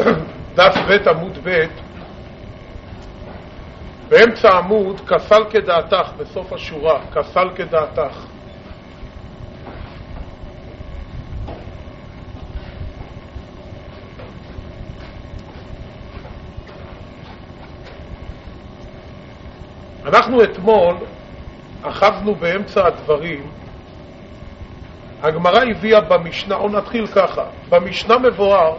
דף ב' עמוד ב', באמצע העמוד, כסל כדעתך, בסוף השורה, כסל כדעתך. אנחנו אתמול אחזנו באמצע הדברים. הגמרא הביאה במשנה, או נתחיל ככה, במשנה מבואר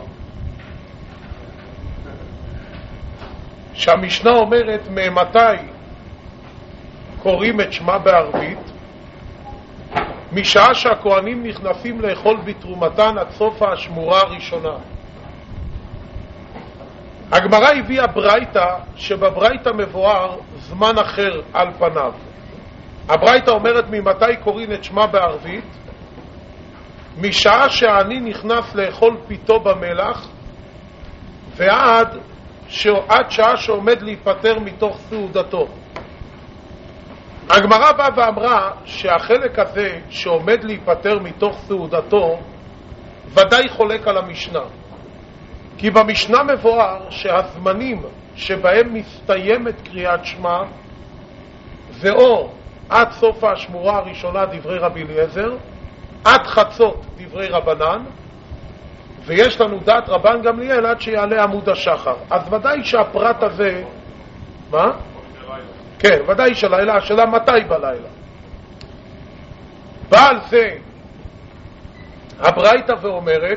שהמשנה אומרת ממתי קוראים את שמה בערבית? משעה שהכהנים נכנסים לאכול בתרומתן עד סוף השמורה הראשונה. הגמרא הביאה ברייתא, שבברייתא מבואר זמן אחר על פניו. הברייתא אומרת ממתי קוראים את שמה בערבית? משעה שהעני נכנס לאכול פיתו במלח ועד שעה שעומד להיפטר מתוך סעודתו. הגמרא באה ואמרה שהחלק הזה שעומד להיפטר מתוך סעודתו ודאי חולק על המשנה, כי במשנה מבואר שהזמנים שבהם מסתיימת קריאת שמה זה או עד סוף השמורה הראשונה דברי רבי אליעזר, עד חצות דברי רבנן, ויש לנו דעת רבן גמליאל עד שיעלה עמוד השחר. אז ודאי שהפרט הזה, מה? כן, ודאי שלילה, השאלה מתי בלילה. בא על זה הברייתא ואומרת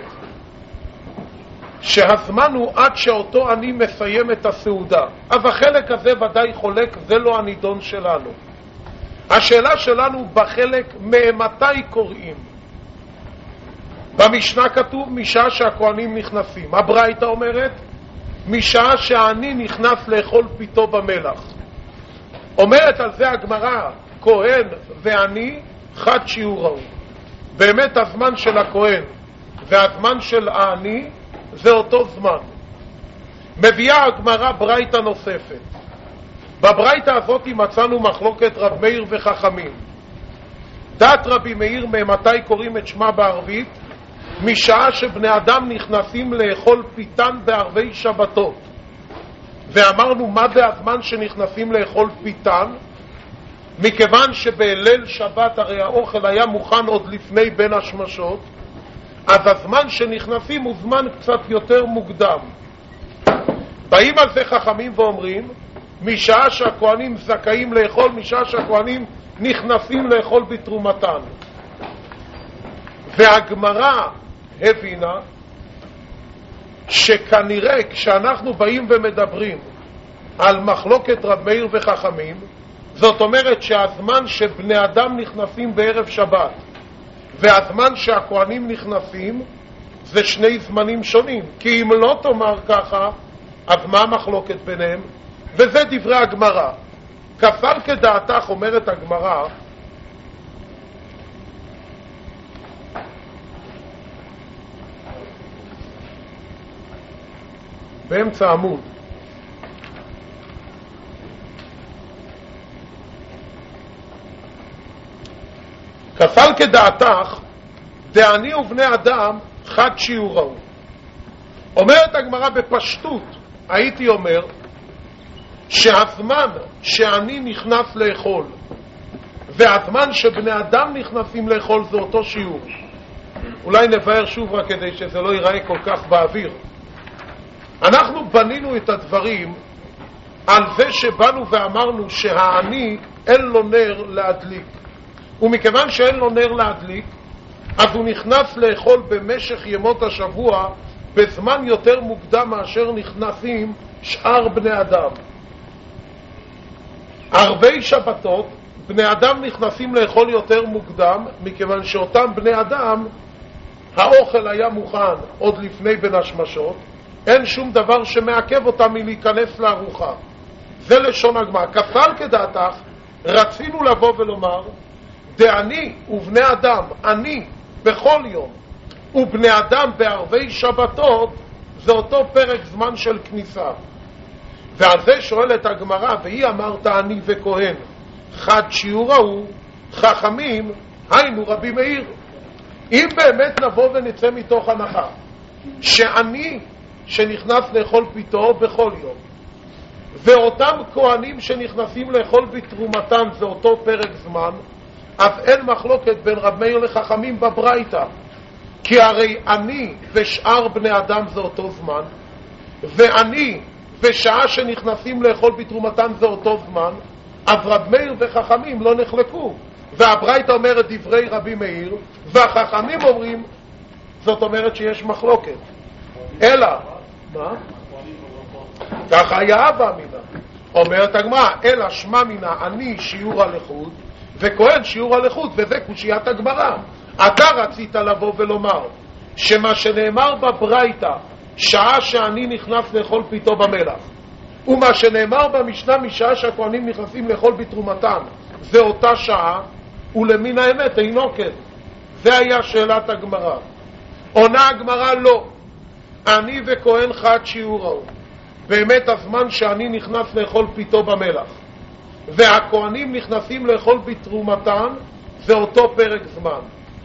שהזמן הוא עד שאותו אני מסיים את הסעודה. אז החלק הזה ודאי חולק, זה לא הנידון שלנו. השאלה שלנו בחלק ממתי קוראים. במשנה כתוב משעה שהכהנים נכנסים. הברייתא אומרת משעה שהעני נכנס לאכול פיתו במלח. אומרת על זה הגמרא, כהן ועני חד שיעורהו. באמת הזמן של הכהן והזמן של העני זה אותו זמן. מביאה הגמרא ברייתא נוספת. בברייתא הזאת מצאנו מחלוקת רב מאיר וחכמים. דעת רבי מאיר ממתי קוראים את שמה בערבית? משעה שבני אדם נכנסים לאכול פיתן בערבי שבתות. ואמרנו מה זה הזמן שנכנסים לאכול פיתן? מכיוון שבליל שבת הרי האוכל היה מוכן עוד לפני בין השמשות, אז הזמן שנכנסים הוא זמן קצת יותר מוקדם. באים על זה חכמים ואומרים משעה שהכהנים זכאים לאכול, משעה שהכהנים נכנסים לאכול בתרומתן. והגמרא הבינה שכנראה כשאנחנו באים ומדברים על מחלוקת רב מאיר וחכמים, זאת אומרת שהזמן שבני אדם נכנסים בערב שבת והזמן שהכהנים נכנסים זה שני זמנים שונים, כי אם לא תאמר ככה אז מה המחלוקת ביניהם? וזה דברי הגמרא. כסל כדעתך, אומרת הגמרא, באמצע עמוד, כסל כדעתך דעני ובני אדם חד שיעורהו. אומרת הגמרא בפשטות, הייתי אומר שהזמן שאני נכנס לאכול והזמן שבני אדם נכנסים לאכול זה אותו שיעור. אולי נבהר שוב רק כדי שזה לא ייראה כל כך באוויר. אנחנו בנינו את הדברים על זה שבאנו ואמרנו שהעני אין לו נר להדליק, ומכיוון שאין לו נר להדליק אז הוא נכנס לאכול במשך ימות השבוע בזמן יותר מוקדם מאשר נכנסים שאר בני אדם. ערבי שבתות בני אדם נכנסים לאכול יותר מוקדם, מכיוון שאותם בני אדם האוכל היה מוכן עוד לפני בין השמשות, אין שום דבר שמעכב אותם מלהיכנס לארוחה. זה לשון הגמרא. כסל כדעתך רצינו לבוא ולומר דעני ובני אדם, אני בכל יום ובני אדם בערבי שבתות זה אותו פרק זמן של כניסה. ועל זה שואלת הגמרא, והיא אמרת אני וכהן חד שיעורהו, חכמים היינו רבי מאיר. אם באמת נבוא ונצא מתוך הנחה שאני שנכנס לאכול פיתו בכל יום, ואותם כהנים שנכנסים לאכול בתרומתם זה אותו פרק זמן, אז אין מחלוקת בין רב מאיר לחכמים בברייתא, כי הרי אני ושאר בני אדם זה אותו זמן, ואני ושעה שנכנסים לאכול בתרומתם זה אותו זמן, אז רב מאיר וחכמים לא נחלקו, והברייתא אומרת דברי רבי מאיר, והחכמים אומרים, זאת אומרת שיש מחלוקת. אלא, מה? ככה היה אבא מינה. אומרת הגמרא, אלא שמע מינה אני שיעור הלכות, וכהן שיעור הלכות, וזה קושיית הגמרא. אתה רצית לבוא ולומר, שמה שנאמר בברייתא, שעה שאני נכנס לאכול פיתו במלח, ומה שנאמר במשנה משעה שהכהנים נכנסים לאכול בתרומתם, זה אותה שעה, ולמין האמת אינו כן. זה היה שאלת הגמרא. עונה הגמרא לא. אני וכהן חד שיעורו. באמת הזמן שאני נכנס לאכול פיתו במלח, והכהנים נכנסים לאכול בתרומתם, זה אותו פרק זמן.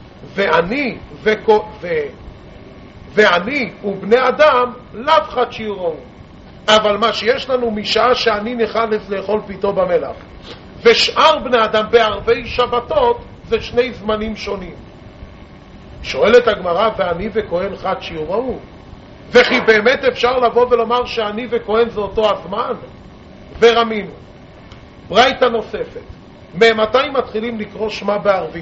ואני ובני אדם לאו חד שיעורו. אבל מה שיש לנו משעה שאני נכנס לאכול פיתו במלח, ושאר בני אדם בערבי שבתות, זה שני זמנים שונים. שואלת הגמרא, ואני וכהן חד שיעורו? וכי באמת אפשר לבוא ולומר שאני וכהן זה אותו הזמן? ורמינו. ברייתא נוספת. ממתי מתחילים לקרוא שמע בערבים?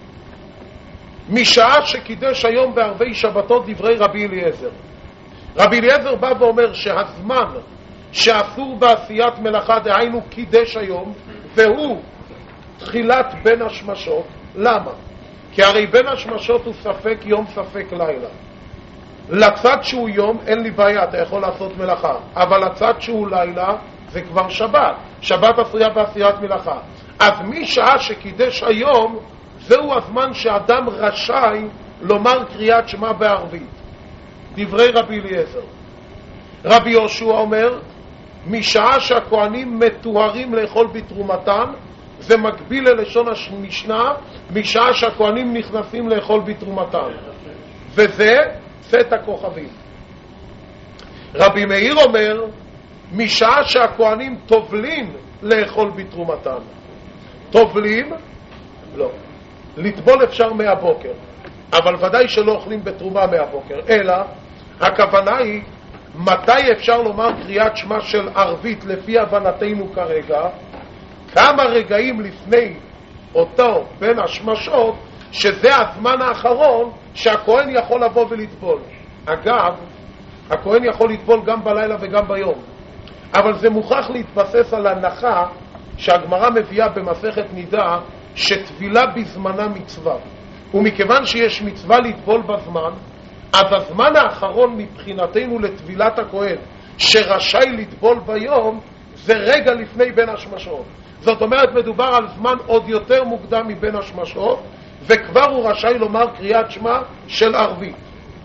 משעה שקידש היום בערבי שבתות דברי רבי אליעזר. רבי אליעזר בא ואומר שהזמן שאסור בעשיית מלאכה, דהיינו קידש היום, והוא תחילת בין השמשות. למה? כי הרי בין השמשות הוא ספק יום ספק לילה. לצד שהוא יום אין לי בעיה, אתה יכול לעשות מלאכה, אבל לצד שהוא לילה זה כבר שבת. שבת עשויה בעשיית מלאכה. אז משעה שקידש היום, זהו הזמן שאדם רשאי לומר קריאת שמע בערבית. דברי רבי אליעזר. רבי יהושע אומר, משעה שהכהנים מתוארים לאכול בתרומתם, זה מקביל ללשון המשנה, משעה שהכהנים נכנסים לאכול בתרומתם, וזה צאת הכוכבים. רבי מאיר אומר, משעה שהכהנים טובלים לאכול בתרומתם. טובלים? לא. לטבול אפשר מהבוקר, אבל ודאי שלא אוכלים בתרומה מהבוקר, אלא הכוונה היא מתי אפשר לומר קריאת שמע של ערבית לפי הבנתנו כרגע, כמה רגעים לפני אותו בין השמשות, שזה הזמן האחרון שהכהן יכול לבוא ולטבול. אגב, הכהן יכול לטבול גם בלילה וגם ביום, אבל זה מוכרח להתבסס על הנחה שהגמרא מביאה במסכת נידה, שטבילה בזמנה מצווה, ומכיוון שיש מצווה לטבול בזמן, אז הזמן האחרון מבחינתנו לטבילת הכהן שרשאי לטבול ביום, זה רגע לפני בין השמשות. זאת אומרת, מדובר על זמן עוד יותר מוקדם מבין השמשות, וכבר הוא רשאי לומר קריאת שמע של ערבית.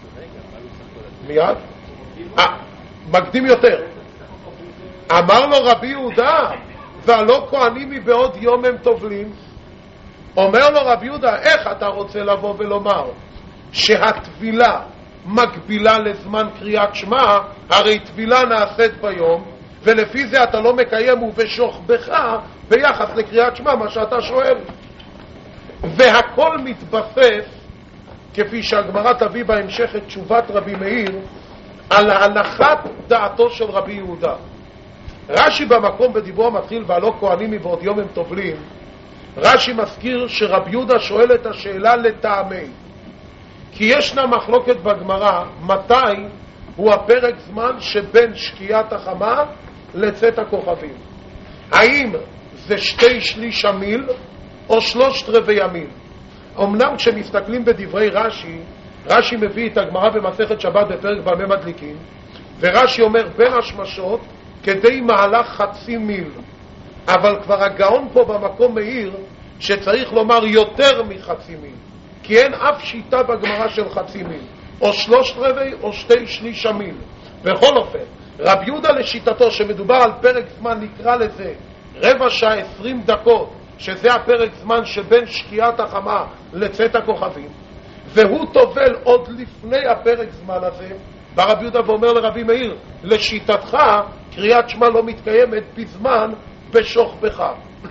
מיד? מקדים יותר. אמר לו רבי יהודה, והלא כהנים מבעוד יום הם טובלים. אומר לו רבי יהודה, איך אתה רוצה לבוא ולומר שהטבילה מקבילה לזמן קריאת שמע? הרי טבילה נעשית ביום, ולפי זה אתה לא מקיים ובשוכבך ביחס לקריאת שמע, מה שאתה שואל. והכל מתבסס, כפי שהגמרא תביא בהמשך את תשובת רבי מאיר, על הנחת דעתו של רבי יהודה. רש"י במקום בדיבור מתחיל והלא כהנים מבעוד יום הם טובלים, רש"י מזכיר שרבי יהודה שואל את השאלה לטעמי, כי ישנה מחלוקת בגמרא מתי הוא הפרק זמן שבין שקיעת החמה לצאת הכוכבים. האם זה 2/3 המיל או 3/4 המיל? אמנם כשמסתכלים בדברי רש"י, רש"י מביא את הגמרא במסכת שבת בפרק במה מדליקים, ורש"י אומר בין השמשות כדי מהלך 0.5 מיל, אבל כבר הגאון פה במקום מאיר שצריך לומר יותר מ0.5 מיל, כי אין אף שיטה בגמרא של 0.5 מיל, או 3/4 או 2/3 המיל. בכל אופן, רבי יהודה לשיטתו שמדובר על פרק זמן, נקרא לזה 15 שעה 20 דקות, שזה הפרק זמן שבין שקיעת החמה לצאת הכוכבים, והוא טובל עוד לפני הפרק זמן הזה, בא רבי יהודה ואומר לרבי מאיר, לשיטתך קריאת שמע לא מתקיימת בזמן בשוך בך.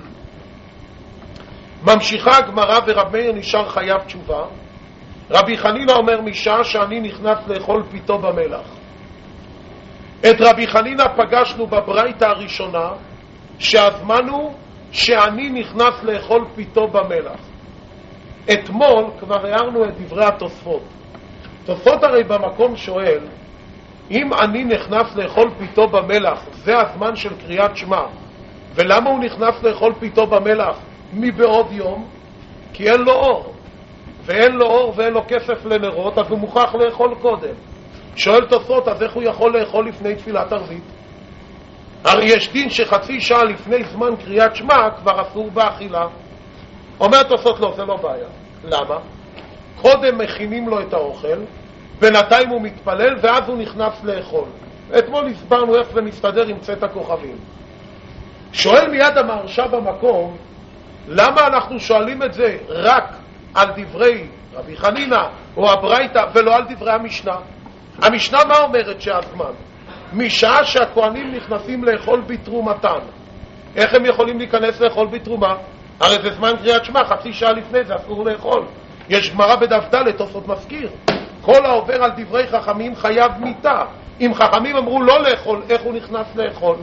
ממשיכה הגמרא ורב מאיר נשאר חייב תשובה. רבי חנינא אומר, משעה שאני נכנס לאכול פיתו במלח. את רבי חנינא פגשנו בברייתא הראשונה, שהזמן הוא שאני נכנס לאכול פיתו במלח. אתמול כבר הערנו את דברי התוספות. תוספות הרי במקום שואל, אם אני נכנס לאכול פיתו במלח, זה הזמן של קריאת שמע, ולמה הוא נכנס לאכול פיתו במלח מבעוד יום? כי אין לו אור, ואין לו אור ואין לו כסף לנרות, אז הוא מוכרח לאכול קודם. שואל תוספות, אז איך הוא יכול לאכול לפני תפילת ערבית? הרי יש דין שחצי שעה לפני זמן קריאת שמע כבר אסור באכילה. אומר תוספות, לא, זה לא בעיה. למה? קודם מכינים לו את האוכל, בינתיים הוא מתפלל ואז הוא נכנס לאכול. אתמול הסברנו איך זה מסתדר עם צאת הכוכבים. שואל מיד המהרש"א במקום, למה אנחנו שואלים את זה רק על דברי רבי חנינא או הברייתא ולא על דברי המשנה? המשנה מה אומרת שהזמן? משעה שהכהנים נכנסים לאכול בתרומתן. איך הם יכולים להיכנס לאכול בתרומה? הרי זה זמן קריאת שמע, חצי שעה לפני זה אסור לאכול. יש גמרא בדף ד' תוספות מזכיר, כל העובר על דברי חכמים חייב מיתה. אם חכמים אמרו לא לאכול, איך הוא נכנס לאכול?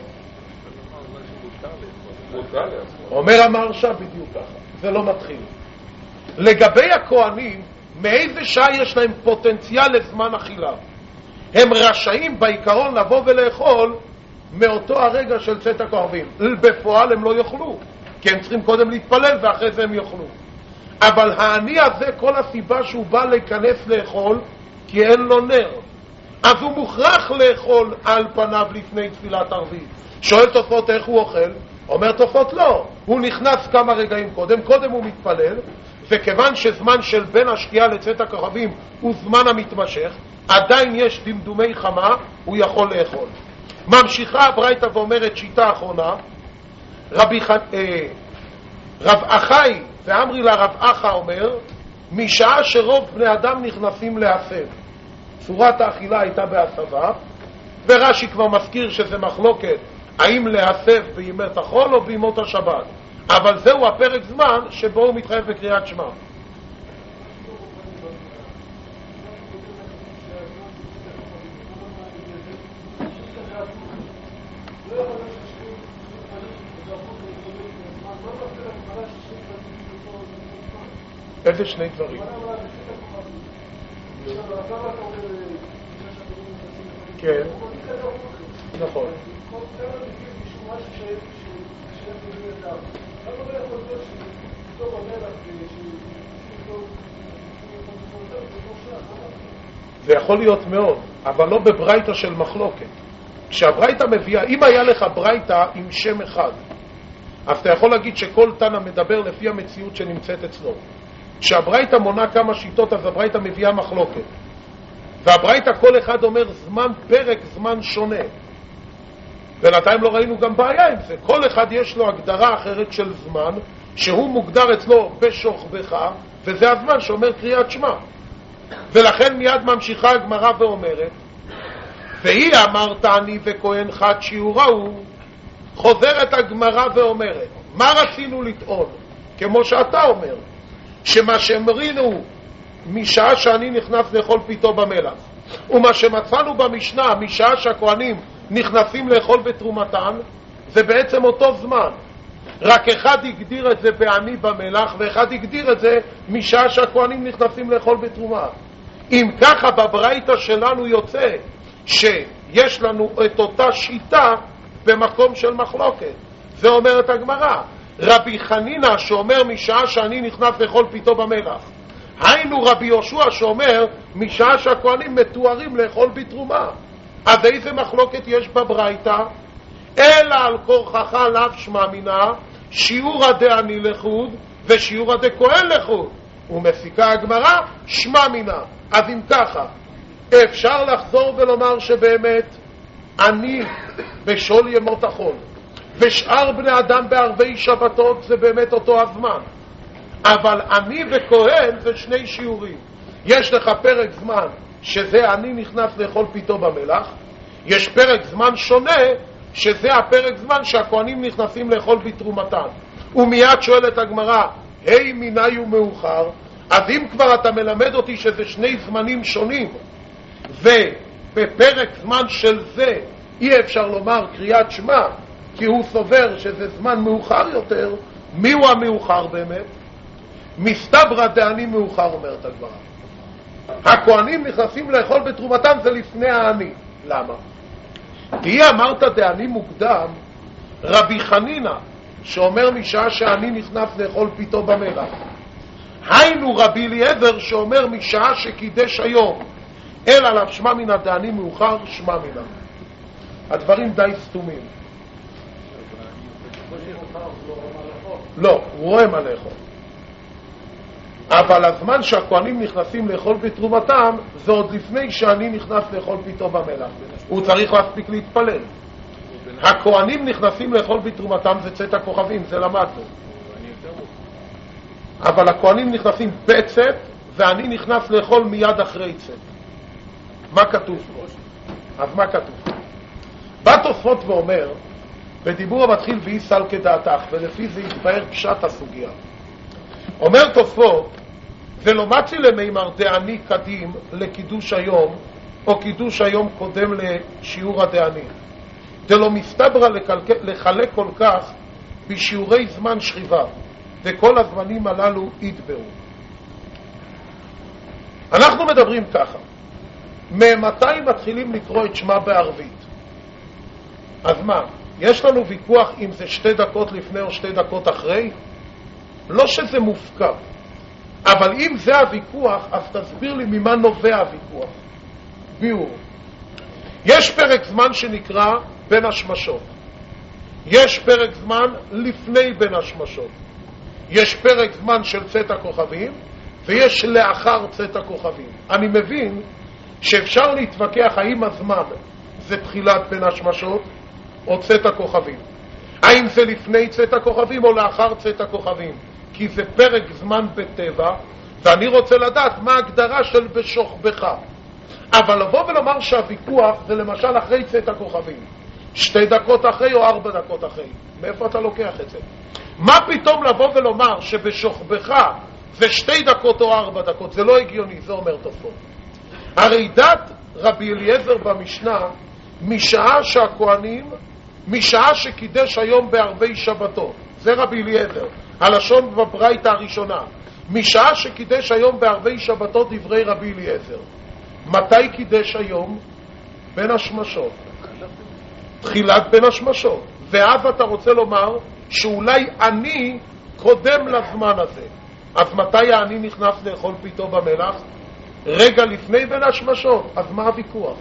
אומר המהרש"א בדיוק ככה, זה לא מתחיל. לגבי הכהנים, מאיזה שעה יש להם פוטנציאל לזמן אכילה? הם רשאים בעיקרון לבוא ולאכול מאותו הרגע של צאת הכוכבים. בפועל הם לא יאכלו, כי הם צריכים קודם להתפלל ואחרי זה הם יאכלו. אבל העני הזה, כל הסיבה שהוא בא להיכנס לאכול, כי אין לו נר. אז הוא מוכרח לאכול על פניו לפני תפילת ערבית. שואל תוספות איך הוא אוכל? אומר תוספות לא, הוא נכנס כמה רגעים קודם הוא מתפלל, וכיוון שזמן של בין השקיעה לצאת הכוכבים הוא זמן המתמשך, עדיין יש דמדומי חמה, הוא יכול לאכול. ממשיכה הברייתא ואומרת שיטה אחרונה, רב אחי ואמרי לה רב אחא אומר, משעה שרוב בני אדם נכנסים להסב. צורת האכילה הייתה בהסבה, ורש"י כבר מזכיר שזה מחלוקת האם להסב בימות החול או בימות השבת, אבל זהו הפרק זמן שבו הוא מתחייב בקריאת שמע. איזה שני דברים? כן, נכון. זה יכול להיות מאוד, אבל לא בברייתא של מחלוקת. כשהברייתא מביאה, אם היה לך ברייתא עם שם אחד, אז אתה יכול להגיד שכל תנא מדבר לפי המציאות שנמצאת אצלו. כשהברייתא מונה כמה שיטות, אז הברייתא מביאה מחלוקת. והברייתא כל אחד אומר זמן, פרק זמן שונה. בינתיים לא ראינו גם בעיה עם זה. כל אחד יש לו הגדרה אחרת של זמן, שהוא מוגדר אצלו בשוך בך, וזה הזמן שאומר קריאת שמע. ולכן מיד ממשיכה הגמרא ואומרת, והיא אמרת אני וכהן חד שיעורהו, חוזרת הגמרא ואומרת, מה רצינו לטעון? כמו שאתה אומר, שמה שאמרינו משעה שאני נכנס לאכול פיתו במלח, ומה שמצאנו במשנה משעה שהכהנים נכנסים לאכול בתרומתן, זה בעצם אותו זמן. רק אחד הגדיר את זה בעני במלח, ואחד הגדיר את זה משעה שהכהנים נכנסים לאכול בתרומה. אם ככה בברייתא שלנו יוצא שיש לנו את אותה שיטה במקום של מחלוקת. זה אומרת הגמרא. רבי חנינא שאומר משעה שאני נכנס לאכול פיתו במלח, היינו רבי יהושע שאומר משעה שהכהנים מתוארים לאכול בתרומה. אז איזה מחלוקת יש בברייתא? אלא על כורחך לאו שמע מינה, שיעורא דעני לחוד ושיעורא דכהן לחוד. ומסיקה הגמרא שמע מינה. אז אם ככה, אפשר לחזור ולומר שבאמת אני בשול ימות החול ושאר בני אדם בערבי שבתות זה באמת אותו הזמן, אבל אני וכהן זה שני שיעורים. יש לך פרק זמן שזה אני נכנס לאכול פיתו במלח, יש פרק זמן שונה, שזה הפרק זמן שהכהנים נכנסים לאכול בתרומתן. ומיד שואלת הגמרא, היי מיני ומאוחר? אז אם כבר אתה מלמד אותי שזה שני זמנים שונים, ובפרק זמן של זה אי אפשר לומר קריאת שמע, כי הוא סובר שזה זמן מאוחר יותר, מי הוא המאוחר באמת? מסתברא דעני מאוחר, אומרת הגמרא. הכהנים נכנסים לאכול בתרומתם זה לפני העני. למה? כי אמרת דעני מוקדם, רבי חנינה שאומר משעה שהעני נכנס לאכול פיתו במלח, היינו רבי אליעזר שאומר משעה שקידש היום, אלא עליו שמע מן הדעני מאוחר שמע מן. הדברים די סתומים. לא, הוא רואה מה לאכול. אבל הזמן שהכהנים נכנסים לאכול בתרומתם זה עוד לפני שאני נכנס לאכול פיתו במלח. הוא צריך להספיק להתפלל. הכהנים נכנסים לאכול בתרומתם זה צאת הכוכבים, זה למדנו. אבל הכהנים נכנסים בצאת ואני נכנס לאכול מיד אחרי צאת. מה כתוב פה? אז מה כתוב? בא תוספות ואומר, בדיבור המתחיל ואי סל כדעתך, ולפי זה יתבהר פשט הסוגיה. אומר תוספות, ולא מצי למימר דעני קדים לקידוש היום, או קידוש היום קודם לשיעור הדעני. דלא מסתברא לחלק כל כך בשיעורי זמן שכיבה, וכל הזמנים הללו יתברו. אנחנו מדברים ככה, ממתי מתחילים לקרוא את שמע בערבית? אז מה, יש לנו ויכוח אם זה 2 דקות לפני או 2 דקות אחרי? לא שזה מופקע, אבל אם זה הוויכוח, אז תסביר לי ממה נובע הוויכוח. ביאור. יש פרק זמן שנקרא בין השמשות. יש פרק זמן לפני בין השמשות. יש פרק זמן של צאת הכוכבים, ויש לאחר צאת הכוכבים. אני מבין שאפשר להתווכח האם הזמן זה תחילת בין השמשות או צאת הכוכבים. האם זה לפני צאת הכוכבים או לאחר צאת הכוכבים. כי זה פרק זמן בטבע, ואני רוצה לדעת מה ההגדרה של בשוכבך. אבל לבוא ולומר שהוויכוח זה למשל אחרי צאת הכוכבים, 2 דקות אחרי או 4 דקות אחרי, מאיפה אתה לוקח את זה? מה פתאום לבוא ולומר שבשוכבך זה 2 דקות או 4 דקות? זה לא הגיוני, זה אומר תוספות. הרי דת רבי אליעזר במשנה, משעה שהכהנים, משעה שקידש היום בערבי שבתות, זה רבי אליעזר, הלשון בברייתא הראשונה, משעה שקידש היום בערבי שבתות דברי רבי אליעזר. מתי קידש היום? בין השמשות, תחילת בין השמשות. ואז אתה רוצה לומר שאולי אני קודם לזמן הזה. אז מתי אני נכנס לאכול פיתו במלח? רגע לפני בין השמשות. אז מה הוויכוח?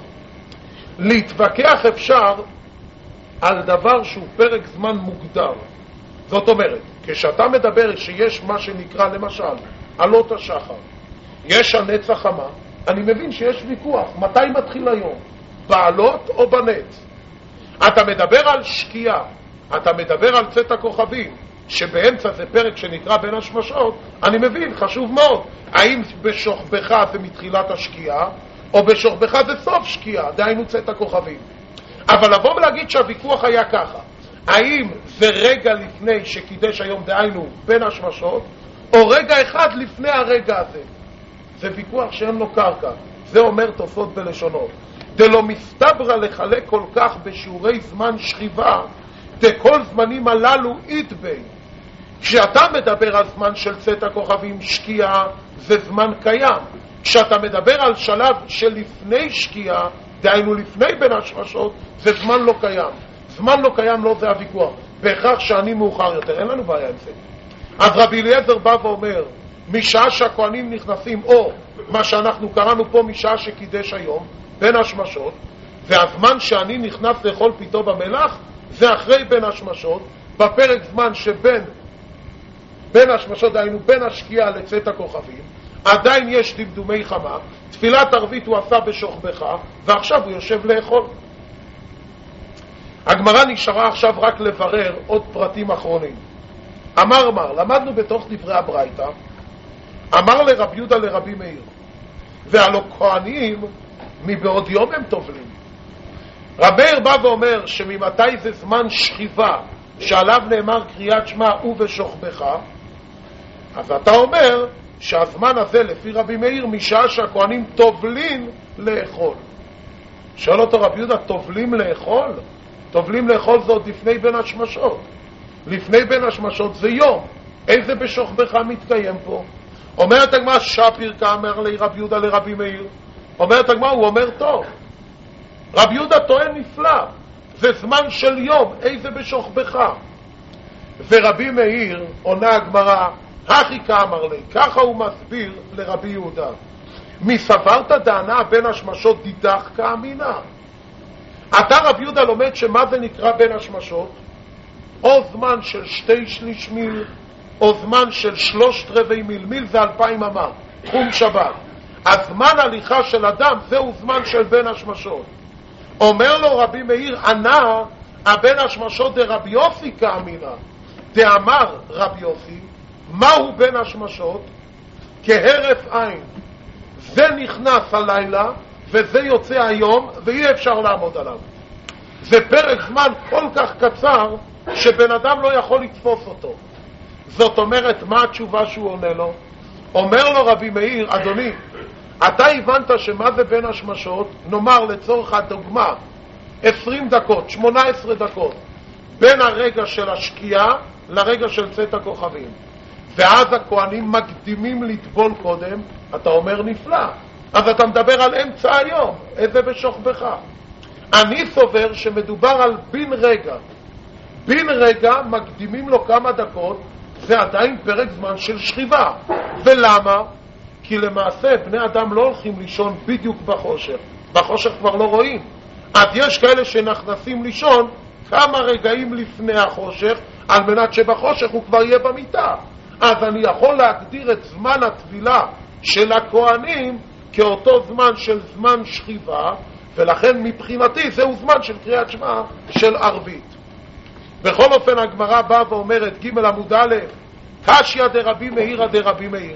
להתווכח אפשר על דבר שהוא פרק זמן מוגדר. זאת אומרת, כשאתה מדבר שיש מה שנקרא למשל עלות השחר, יש הנץ החמה, אני מבין שיש ויכוח מתי מתחיל היום, בעלות או בנץ. אתה מדבר על שקיעה, אתה מדבר על צאת הכוכבים, שבאמצע זה פרק שנקרא בין השמשות, אני מבין, חשוב מאוד, האם בשוכבך זה מתחילת השקיעה או בשוכבך זה סוף שקיעה, דהיינו צאת הכוכבים. אבל לבוא ולהגיד שהוויכוח היה ככה, האם זה רגע לפני שקידש היום, דהיינו בין השמשות, או רגע אחד לפני הרגע הזה, זה ויכוח שאין לו קרקע. זה אומר תוספות בלשונות, דלא מסתברא לחלק כל כך בשיעורי זמן שכיבה, דכל זמנים הללו יתברו. כשאתה מדבר על זמן של צאת הכוכבים, שקיעה, זה זמן קיים. כשאתה מדבר על שלב של לפני שקיעה, דהיינו לפני בין השמשות, זה זמן לא קיים. זמן לא קיים, לא זה הוויכוח. בהכרח שאני מאוחר יותר, אין לנו בעיה עם זה. אז רבי אליעזר בא ואומר, משעה שהכהנים נכנסים, או מה שאנחנו קראנו פה משעה שקידש היום, בין השמשות, והזמן שאני נכנס לאכול פיתו במלח, זה אחרי בין השמשות, בפרק זמן שבין בין השמשות, דהיינו בין השקיעה לצאת הכוכבים, עדיין יש דמדומי חמה, תפילת ערבית הוא עשה בשוכבך, ועכשיו הוא יושב לאכול. הגמרא נשארה עכשיו רק לברר עוד פרטים אחרונים. אמר מר, למדנו בתוך דברי הברייתא, אמר לרבי יהודה לרבי מאיר, והלא כהנים מבעוד יום הם טובלים. רב מאיר בא ואומר שממתי זה זמן שכיבה שעליו נאמר קריאת שמע ובשוכבך, אז אתה אומר שהזמן הזה לפי רבי מאיר משעה שהכהנים טובלים לאכול. שואל אותו רבי יהודה, טובלים לאכול? טובלים לאכול זה עוד לפני בין השמשות. לפני בין השמשות זה יום. איזה בשוכבך מתקיים פה? אומרת הגמרא, שפיר כאמר לי רבי יהודה לרבי מאיר. אומרת הגמרא, הוא אומר טוב. רבי יהודה טוען נפלא, זה זמן של יום, איזה בשוכבך? ורבי מאיר עונה הגמרא, הכי כאמר לי, ככה הוא מסביר לרבי יהודה. מסברת דענה בין השמשות דידך כאמינה. אתה רבי יהודה לומד שמה זה נקרא בין השמשות? או זמן של 2/3 מיל, או זמן של 3/4 מיל, מיל זה 2,000 אמה, תחום שבת. הזמן הליכה של אדם זהו זמן של בין השמשות. אומר לו רבי מאיר, ענה הבין השמשות דרבי יוסי כאמינה. דאמר רבי יוסי, מהו בין השמשות? כהרף עין. זה נכנס הלילה וזה יוצא היום ואי אפשר לעמוד עליו. זה פרק זמן כל כך קצר שבן אדם לא יכול לתפוס אותו. זאת אומרת, מה התשובה שהוא עונה לו? אומר לו רבי מאיר, אדוני, אתה הבנת שמה זה בין השמשות? נאמר לצורך הדוגמה 20 דקות, 18 דקות בין הרגע של השקיעה לרגע של צאת הכוכבים, ואז הכהנים מקדימים לטבול קודם. אתה אומר נפלא, אז אתה מדבר על אמצע היום, איזה בשוכבך? אני סובר שמדובר על בין רגע. בין רגע מקדימים לו כמה דקות, זה עדיין פרק זמן של שכיבה. ולמה? כי למעשה בני אדם לא הולכים לישון בדיוק בחושך. בחושך כבר לא רואים. אז יש כאלה שנכנסים לישון כמה רגעים לפני החושך, על מנת שבחושך הוא כבר יהיה במיטה. אז אני יכול להגדיר את זמן התפילה של הכהנים כאותו זמן של זמן שכיבה, ולכן מבחינתי זהו זמן של קריאת שמע של ערבית. בכל אופן הגמרא באה ואומרת, ג' עמוד א', קשיא דרבי מאיר דרבי מאיר.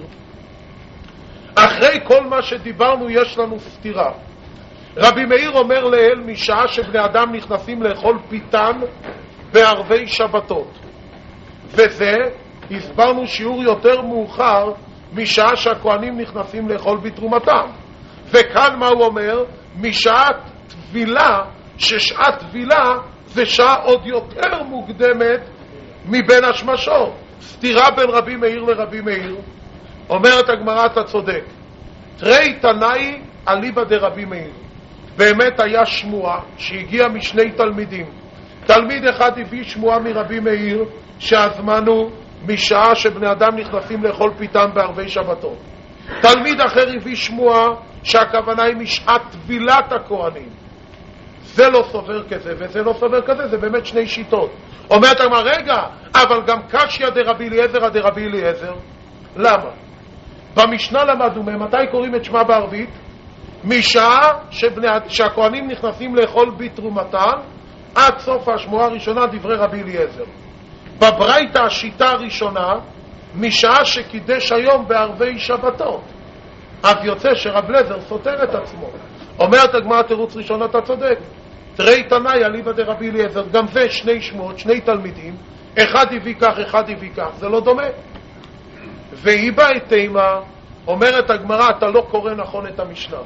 אחרי כל מה שדיברנו יש לנו סתירה. רבי מאיר אומר לאל, משעה שבני אדם נכנסים לאכול פיתן בערבי שבתות, וזה הסברנו שיעור יותר מאוחר משעה שהכהנים נכנסים לאכול בתרומתם. וכאן מה הוא אומר? משעת תבילה, ששעת תבילה זה שעה עוד יותר מוקדמת מבין השמשות. סתירה בין רבי מאיר לרבי מאיר. אומרת הגמרא, אתה צודק. תרי תנאי אליבא דרבי מאיר. באמת היה שמועה שהגיעה משני תלמידים. תלמיד אחד הביא שמועה מרבי מאיר שהזמן הוא משעה שבני אדם נכנסים לאכול פיתם בערבי שבתות. תלמיד אחר הביא שמועה שהכוונה היא משעת טבילת הכהנים. זה לא סובר כזה וזה לא סובר כזה, זה באמת שני שיטות. אומרת הגמרא, רגע, אבל גם קשיא דרבי אליעזר דרבי אליעזר. למה? במשנה למדנו מתי קוראים את שמע בערבית? משעה שהכהנים נכנסים לאכול בתרומתם עד סוף השמועה הראשונה, דברי רבי אליעזר. בברייתא השיטה הראשונה משעה שקידש היום בערבי שבתות. אז יוצא שרב אליעזר סותר את עצמו. אומרת הגמרא, תירוץ ראשון, אתה צודק. תרי תנאי אליבא דרבי אליעזר, גם זה שני שמות, שני תלמידים, אחד הביא כך, אחד הביא כך, זה לא דומה. והיא באה תימה, אומרת הגמרא, אתה לא קורא נכון את המשנה.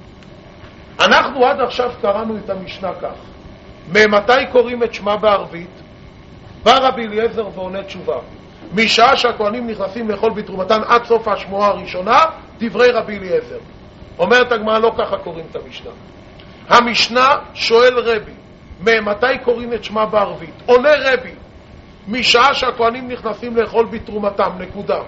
אנחנו עד עכשיו קראנו את המשנה כך. ממתי קוראים את שמע בערבית? בא רבי אליעזר ועונה תשובה. משעה שהכהנים נכנסים לאכול בתרומתן עד סוף השמועה הראשונה, דברי רבי אליעזר. אומרת הגמרא, לא ככה קוראים את המשנה. המשנה שואל רבי, ממתי קוראים את שמע בערבית? עונה רבי, משעה שהכהנים נכנסים לאכול בתרומתם, נקודה.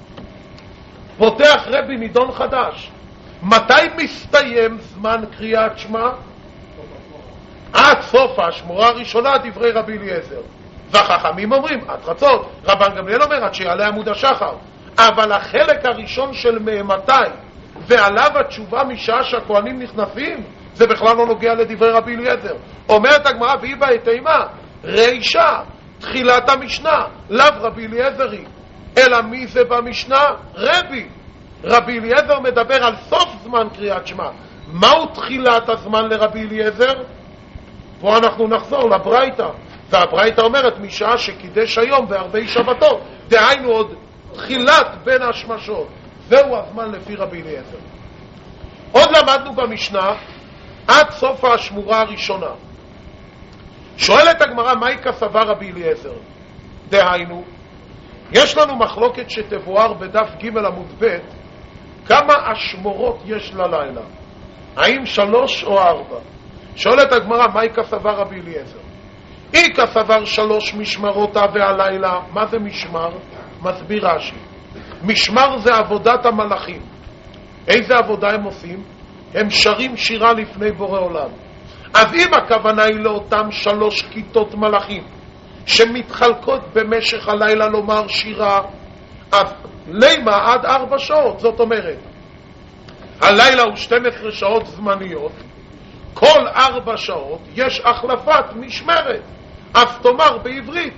פותח רבי נידון חדש. מתי מסתיים זמן קריאת שמע? עד סוף השמועה הראשונה, דברי רבי אליעזר. והחכמים אומרים עד חצות, רבן גמליאל אומר עד שיעלה עמוד השחר. אבל החלק הראשון של ממתי ועליו התשובה משעה שהכהנים נכנסים, זה בכלל לא נוגע לדברי רבי אליעזר. אומרת הגמרא, והיא באה תימה, רישה, תחילת המשנה, לאו רבי אליעזרי, אלא מי זה במשנה? רבי. רבי אליעזר מדבר על סוף זמן קריאת שמע. מהו תחילת הזמן לרבי אליעזר? פה אנחנו נחזור לברייתא, והברייתא אומרת משעה שקידש היום בערבי שבתות, דהיינו עוד תחילת בין השמשות, זהו הזמן לפי רבי אליעזר. עוד למדנו במשנה עד סוף השמורה הראשונה. שואלת הגמרא, מהי כסבה רבי אליעזר? דהיינו, יש לנו מחלוקת שתבואר בדף ג' עמוד ב', כמה השמורות יש ללילה, האם 3 או 4? שואלת הגמרא, מהי כסבה רבי אליעזר? אי כסבר 3 משמרותה והלילה. מה זה משמר? מסביר רש"י, משמר זה עבודת המלאכים. איזה עבודה הם עושים? הם שרים שירה לפני בורא עולם. אז אם הכוונה היא לאותם 3 כיתות מלאכים שמתחלקות במשך הלילה לומר שירה, אז לימה עד 4 שעות. זאת אומרת, הלילה הוא 12 שעות זמניות, כל 4 שעות יש החלפת משמרת. אז תאמר בעברית,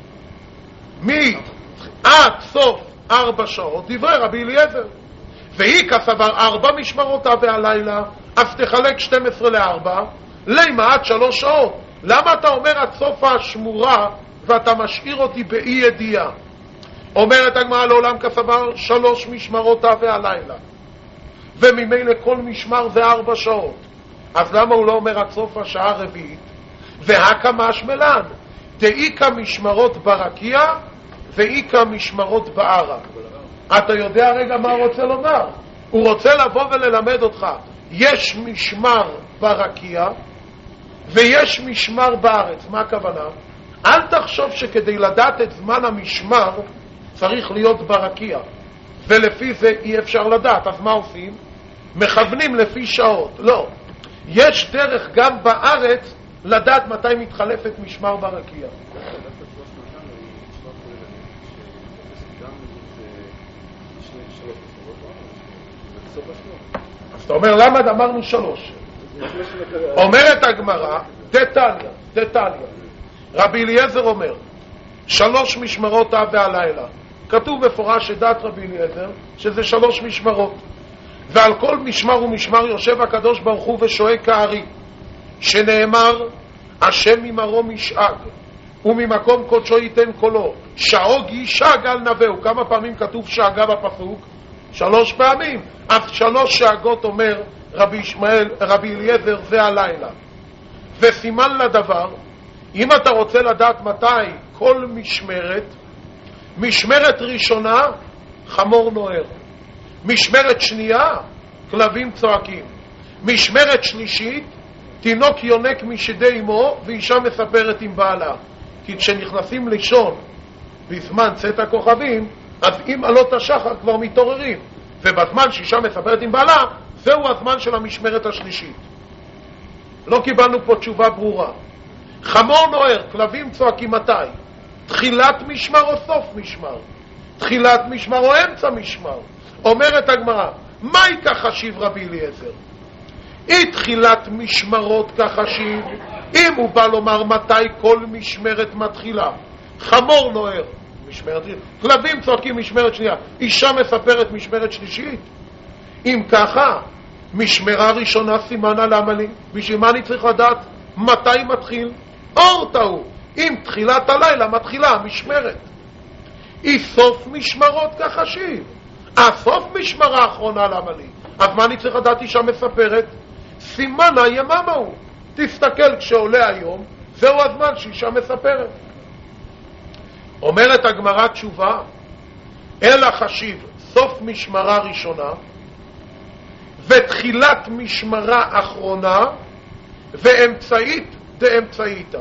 עד סוף 4 שעות דברי רבי אליעזר. והיא כסבר 4 משמרותה והלילה, אז תחלק 12 ל4, לימה עד 3 שעות. למה אתה אומר עד סוף השמורה ואתה משאיר אותי באי ידיעה? אומרת הגמרא, לעולם כסבר 3 משמרותה והלילה, וממילא כל משמר זה 4 שעות. אז למה הוא לא אומר עד סוף השעה הרביעית? והקא משמלן, דאיקא משמרות ברקיע ואיקא משמרות בערק. אתה יודע רגע מה הוא רוצה לומר? הוא רוצה לבוא וללמד אותך, יש משמר ברקיע ויש משמר בארץ. מה הכוונה? אל תחשוב שכדי לדעת את זמן המשמר צריך להיות ברקיע, ולפי זה אי אפשר לדעת. אז מה עושים? מכוונים לפי שעות. לא, יש דרך גם בארץ לדעת מתי מתחלפת משמר ברקיע. אז אתה אומר, למה אמרנו 3? אומרת הגמרא, דתניא, רבי אליעזר אומר 3 משמרות והלילה. כתוב בפורש שדעת רבי אליעזר שזה 3 משמרות, ועל כל משמר ומשמר יושב הקדוש ברוך הוא ושואג כארי, שנאמר השם ממרום ישאג וממקום קודשו ייתן קולו, שאוג ישאג על נבאו. כמה פעמים כתוב שאגה בפסוק? 3 פעמים. אז 3 שאגות אומר רבי אליעזר זה הלילה. וסימן לדבר, אם אתה רוצה לדעת מתי כל משמרת ראשונה חמור נוער, משמרת שנייה כלבים צועקים, משמרת שלישית תינוק יונק משדי אמו ואישה מספרת עם בעלה. כי כשנכנסים לישון בזמן צאת הכוכבים, אז עם עלות השחר כבר מתעוררים, ובזמן שאישה מספרת עם בעלה זהו הזמן של המשמרת השלישית. לא קיבלנו פה תשובה ברורה. חמור נוער, כלבים צועקים מתי? תחילת משמר או סוף משמר? תחילת משמר או אמצע משמר? אומרת הגמרא, מהי כחשיב רבי אליעזר? אי תחילת משמרות כחשיב, אם הוא בא לומר מתי כל משמרת מתחילה. חמור נוער, משמרת שלישית, כלבים צועקים משמרת שנייה, אישה מספרת משמרת שלישית. אם ככה, משמרה ראשונה סימנה למה לי? בשביל מה אני צריך לדעת מתי מתחיל? אור טעו, אם תחילת הלילה מתחילה המשמרת. היא סוף משמרות כחשיב, הסוף משמרה האחרונה למה לי? אז מה אני צריך לדעת? אישה מספרת, סימן היממה הוא. תסתכל, כשעולה היום זהו הזמן שאישה מספרת. אומרת הגמרא תשובה, אלא חשיב סוף משמרה ראשונה ותחילת משמרה אחרונה ואמצעית דאמצעיתה.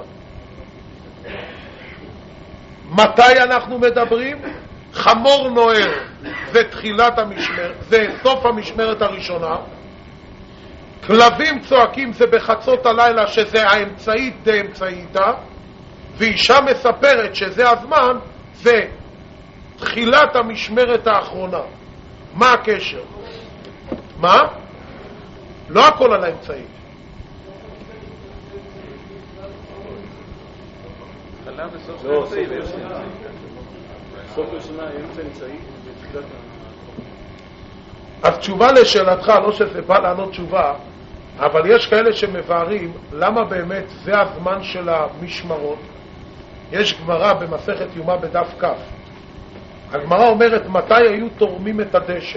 מתי אנחנו מדברים? חמור נוער ותחילת המשמרת, זה סוף המשמרת הראשונה. כלבים צועקים זה בחצות הלילה, שזה האמצעית דאמצעיתה, ואישה מספרת שזה הזמן, זה תחילת המשמרת האחרונה. מה הקשר? מה? לא הכל על האמצעית. לא, סוף ראשונה, אמצע אמצעית ותחילת. אז תשובה לשאלתך, לא שזה בא לענות תשובה, אבל יש כאלה שמבארים למה באמת זה הזמן של המשמרות. יש גמרא במסכת יומא בדף כ'. הגמרא אומרת מתי היו תורמים את הדשן.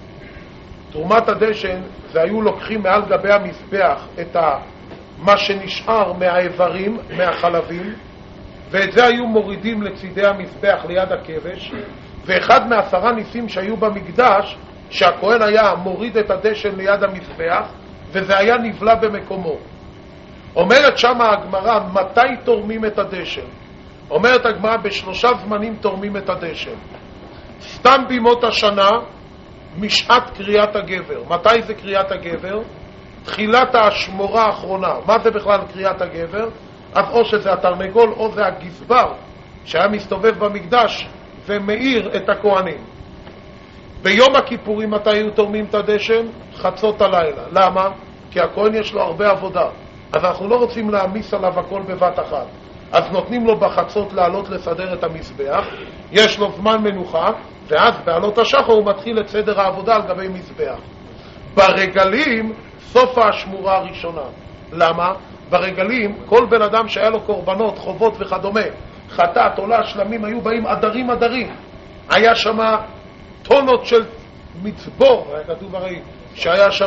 תרומת הדשן זה היו לוקחים מעל גבי המזבח את מה שנשאר מהאיברים, מהחלבים, ואת זה היו מורידים לצידי המזבח ליד הכבש, ואחד מ10 ניסים שהיו במקדש, שהכהן היה מוריד את הדשן ליד המזבח, וזה היה נבלע במקומו. אומרת שמה הגמרא, מתי תורמים את הדשן? אומרת הגמרא, ב3 זמנים תורמים את הדשן. סתם בימות השנה, משעת קריאת הגבר. מתי זה קריאת הגבר? תחילת השמורה האחרונה. מה זה בכלל קריאת הגבר? אז או שזה התרנגול או זה הגזבר שהיה מסתובב במקדש ומאיר את הכהנים. ביום הכיפורים מתי היו תורמים את הדשן? חצות הלילה. למה? כי הכהן יש לו הרבה עבודה, אז אנחנו לא רוצים להעמיס עליו הכל בבת אחת, אז נותנים לו בחצות לעלות לסדר את המזבח, יש לו זמן מנוחה, ואז בעלות השחר הוא מתחיל את סדר העבודה על גבי מזבח. ברגלים סוף השמורה הראשונה. למה? ברגלים כל בן אדם שהיה לו קורבנות, חובות וכדומה, חטאת, עולה, שלמים, היו באים עדרים, היה שם טונות של מצבור, היה כתוב הרי שהיה שם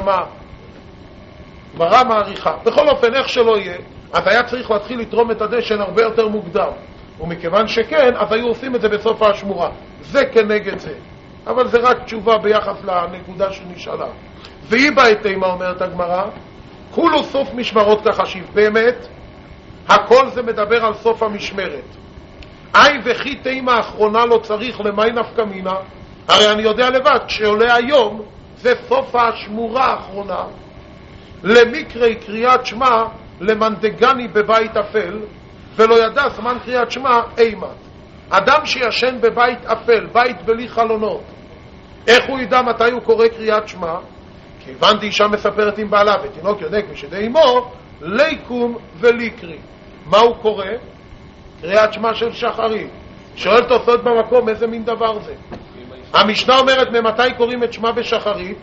מראה מעריכה. בכל אופן, איך שלא יהיה, אז היה צריך להתחיל לתרום את הדשן הרבה יותר מוקדם, ומכיוון שכן, אז היו עושים את זה בסוף השמורה. זה כנגד זה, אבל זה רק תשובה ביחס לנקודה שנשאלה. והיא בהתאמה, אומרת הגמרא, כולו סוף משמרות כחשיב. באמת הכל זה מדבר על סוף המשמרת. וכי תימה האחרונה לא צריך, למי נפקא מינה? הרי אני יודע לבד, כשעולה היום זה סוף השמורה האחרונה. למקרי קריאת שמע למנדגני בבית אפל, ולא ידע זמן קריאת שמע אימת. אדם שישן בבית אפל, בית בלי חלונות, איך הוא ידע מתי הוא קורא קריאת שמע? כי הבנתי, אישה מספרת עם בעלה ותינוק יודק משדי אמו, ליקום וליקרי. מה הוא קורא? קריאת שמע של שחרית. שואל תוספות במקום, איזה מין דבר זה? המשנה אומרת, ממתי קוראים את שמע בשחרית?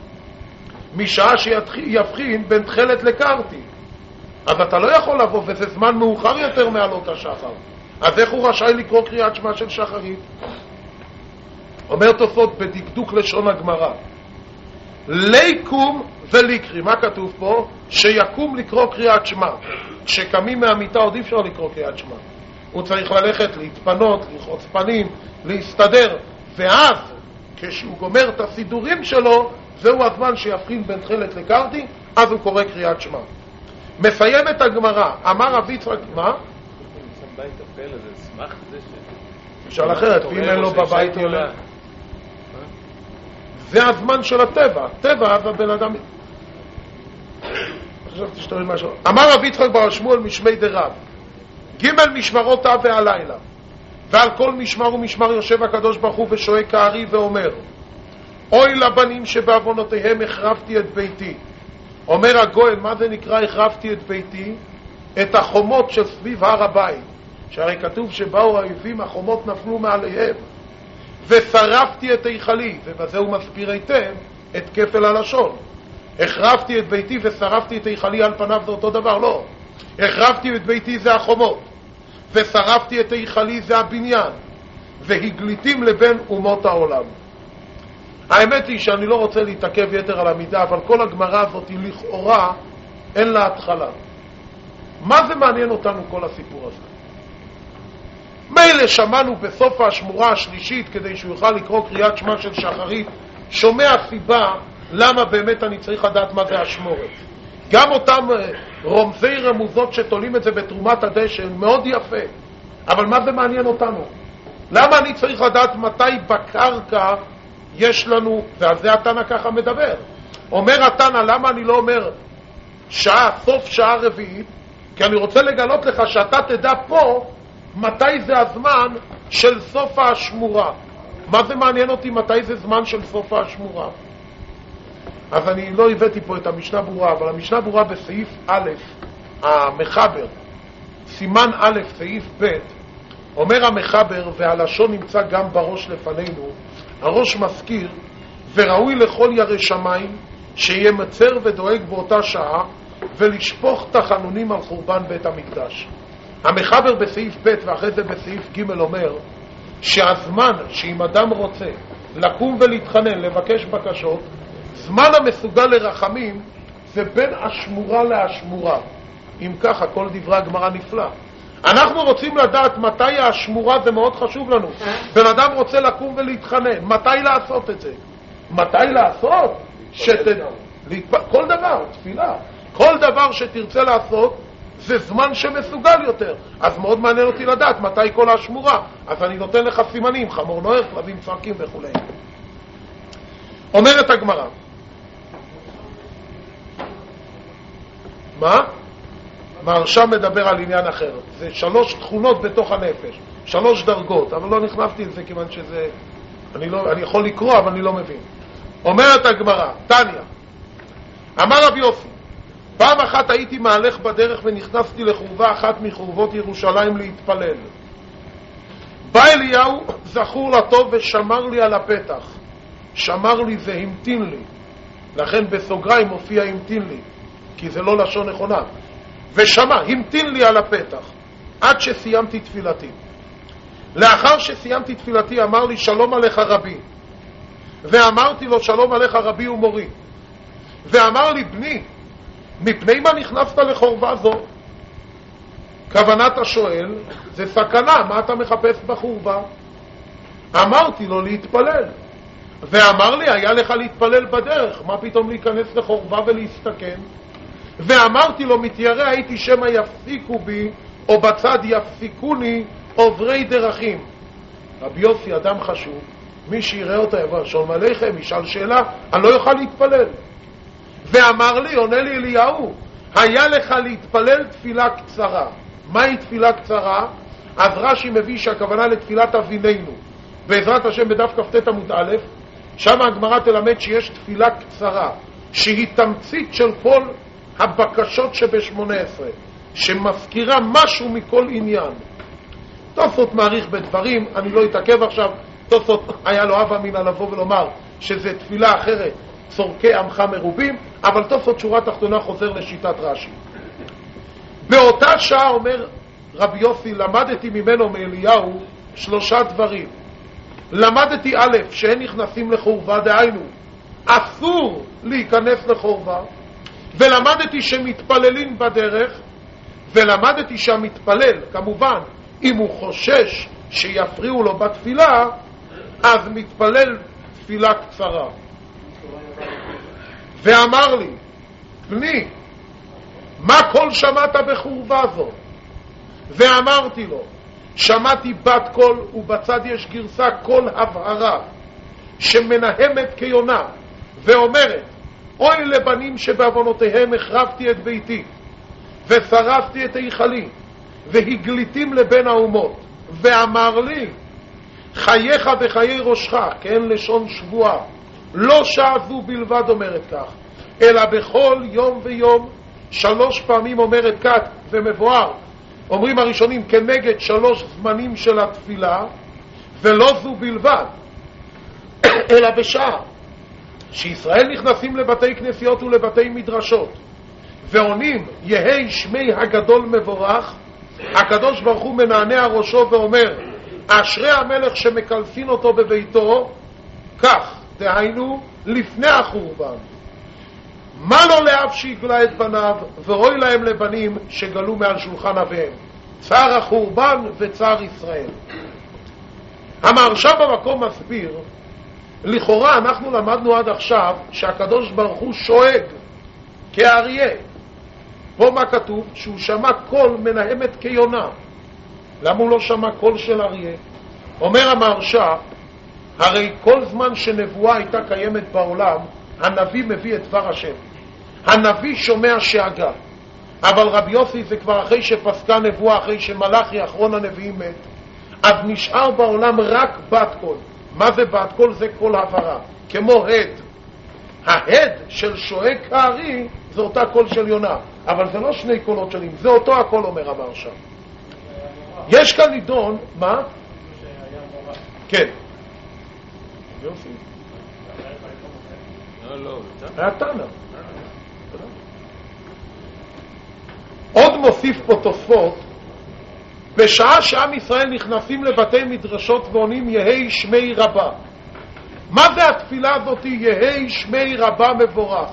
משעה שיבחין בין תחילת לקרתי. אז אתה לא יכול לבוא, וזה זמן מאוחר יותר מעלות השחר. אז איך הוא רשאי לקרוא קריאת שמע של שחרית? אומר תוספות בדקדוק לשון הגמרא, ליקום וליקרי. מה כתוב פה? שיקום לקרוא קריאת שמע. כשקמים מהמיטה עוד אי אפשר לקרוא קריאת שמע. הוא צריך ללכת, להתפנות, ללחוץ פנים, להסתדר, ואז כשהוא גומר את הסידורים שלו, זהו הזמן שיבחין בין תחילת לקרתי, אז הוא קורא קריאת שמע. מסיים את הגמרא, אמר רבי יצחק, מה? בית אפל, זה שמח זה אפשר אחרת, ואם אין לו בבית ילד. זה הזמן של הטבע, טבע, אז הבן אדם... חשבתי שתוריד משהו. אמר רבי יצחק בר שמואל משמי דרב, ג' משמרות והלילה, ועל כל משמר ומשמר יושב הקדוש ברוך הוא ושואג כארי ואומר, אוי לבנים שבעוונותיהם החרבתי את ביתי. אומר הגואל, מה זה נקרא החרבתי את ביתי? את החומות שסביב הר הבית, שהרי כתוב שבאו האויבים, החומות נפלו מעליהם. ושרפתי את היכלי, ובזה הוא מסביר היטב את כפל הלשון. החרבתי את ביתי ושרפתי את היכלי, על פניו זה אותו דבר, לא. החרבתי את ביתי זה החומות, ושרפתי את היכלי זה הבניין, והגליתים לבין אומות העולם. האמת היא שאני לא רוצה להתעכב יתר על המידה, אבל כל הגמרא הזאת היא לכאורה אין לה התחלה. מה זה מעניין אותנו כל הסיפור הזה? מילא שמענו בסוף השמורה השלישית כדי שהוא יוכל לקרוא קריאת שמע של שחרית, שומע סיבה למה באמת אני צריך לדעת מה זה השמורת. גם אותם רומזי רמוזות שתולים את זה בתרומת הדשן מאוד יפה, אבל מה זה מעניין אותנו? למה אני צריך לדעת מתי בקרקע יש לנו, ועל זה התנא ככה מדבר. אומר התנא, למה אני לא אומר שעה, סוף שעה רביעית? כי אני רוצה לגלות לך שאתה תדע פה מתי זה הזמן של סוף השמורה. מה זה מעניין אותי מתי זה זמן של סוף השמורה? אז אני לא הבאתי פה את המשנה ברורה, אבל המשנה ברורה בסעיף א', המחבר, סימן א', סעיף ב', אומר המחבר, והלשון נמצא גם בראש לפנינו, הראש מזכיר, וראוי לכל ירא שמיים שיהיה מצר ודואג באותה שעה ולשפוך תחנונים על חורבן בית המקדש. המחבר בסעיף ב' ואחרי זה בסעיף ג' אומר שהזמן שאם אדם רוצה לקום ולהתחנן, לבקש בקשות, זמן המסוגל לרחמים זה בין השמורה להשמורה. אם ככה, כל דברי הגמרא נפלא. אנחנו רוצים לדעת מתי השמורה, זה מאוד חשוב לנו. בן אדם רוצה לקום ולהתחנן, מתי לעשות את זה? מתי לעשות? כל דבר, תפילה. כל דבר שתרצה לעשות זה זמן שמסוגל יותר. אז מאוד מעניין אותי לדעת מתי כל השמורה. אז אני נותן לך סימנים, חמור נוער, כלבים צועקים וכו'. אומרת הגמרא. מה? מהרש"ם מדבר על עניין אחר. זה 3 תכונות בתוך הנפש, 3 דרגות, אבל לא נכנסתי לזה כיוון שזה... אני יכול לקרוא, אבל אני לא מבין. אומרת הגמרא, תניא, אמר רבי יוסי, פעם אחת הייתי מהלך בדרך ונכנסתי לחורבה אחת מחורבות ירושלים להתפלל. בא אליהו זכור לטוב ושמר לי על הפתח. שמר לי זה המתין לי. לכן בסוגריים מופיע המתין לי, כי זה לא לשון נכונה. ושמע, המתין לי על הפתח עד שסיימתי תפילתי. לאחר שסיימתי תפילתי אמר לי שלום עליך רבי. ואמרתי לו שלום עליך רבי ומורי. ואמר לי בני, מפני מה נכנסת לחורבה זו? כוונת השואל זה סכנה, מה אתה מחפש בחורבה? אמרתי לו להתפלל. ואמר לי היה לך להתפלל בדרך, מה פתאום להיכנס לחורבה ולהסתכן? ואמרתי לו מתיירא הייתי שמא יפסיקו בי או בצד יפסיקוני עוברי דרכים. רבי יוסי אדם חשוב, מי שיראה אותה יבוא שלום עליכם, ישאל שאלה, אני לא יוכל להתפלל. ואמר לי, עונה לי אליהו, היה לך להתפלל תפילה קצרה. מהי תפילה קצרה? אז רש"י מביא שהכוונה לתפילת אביננו. בעזרת השם בדף כ"ט עמוד א', שם הגמרא תלמד שיש תפילה קצרה, שהיא תמצית של כל הבקשות שב-18, שמזכירה משהו מכל עניין. תוספות מעריך בדברים, אני לא אתעכב עכשיו. תוספות היה לו הווה אמינא לבוא ולומר שזה תפילה אחרת, צורכי עמך מרובים, אבל תוספות שורה תחתונה חוזר לשיטת רש"י. באותה שעה אומר רבי יוסי, למדתי ממנו מאליהו 3 דברים. למדתי א', שאין נכנסים לחורבה, דהיינו אסור להיכנס לחורבה, ולמדתי שמתפללים בדרך, ולמדתי שהמתפלל כמובן אם הוא חושש שיפריעו לו בתפילה אז מתפלל תפילה קצרה. ואמר לי בני, מה כל שמעת בחורבה זו? ואמרתי לו, שמעתי בת קול, ובצד יש גרסה קול הבהרה שמנהמת כיונה ואומרת, אוי לבנים שבעוונותיהם החרבתי את ביתי ושרפתי את היכלי והגליתים לבין האומות. ואמר לי, חייך בחיי ראשך, כן לשון שבועה, לא שעה זו בלבד אומרת כך, אלא בכל יום ויום 3 פעמים אומרת כך, ומבואר, אומרים הראשונים כנגד 3 זמנים של התפילה, ולא זו בלבד, אלא בשעה שישראל נכנסים לבתי כנסיות ולבתי מדרשות ועונים יהי שמי הגדול מבורך, הקדוש ברוך הוא מנענע ראשו ואומר, אשרי המלך שמקלפין אותו בביתו, כך, דהיינו, לפני החורבן. מה לו לאב שיגלה את בניו, ואוי להם לבנים שגלו מעל שולחן אביהם. צער החורבן וצער ישראל. המהרש"ם במקום מסביר, לכאורה אנחנו למדנו עד עכשיו שהקדוש ברוך הוא שואג כאריה. פה מה כתוב? שהוא שמע קול מנהמת כיונה. למה הוא לא שמע קול של אריה? אומר המהרש"ם, הרי כל זמן שנבואה הייתה קיימת בעולם, הנביא מביא את דבר השם. הנביא שומע שאגה. אבל רבי יוסי זה כבר אחרי שפסקה נבואה, אחרי שמלאכי אחרון הנביאים מת, אז נשאר בעולם רק בת קול. מה זה בת קול? זה קול הבהרה, כמו הד. ההד של שואג כארי זה אותה קול של יונה, אבל זה לא 2 קולות שונים, זה אותו הקול אומר המהרש"ם. יש כאן נידון, מה? כן. יופי. לא, היה תנא. עוד מוסיף פה תוספות, בשעה שעם ישראל נכנסים לבתי מדרשות ועונים יהי שמי רבה. מה זה התפילה הזאת יהי שמי רבה מבורך?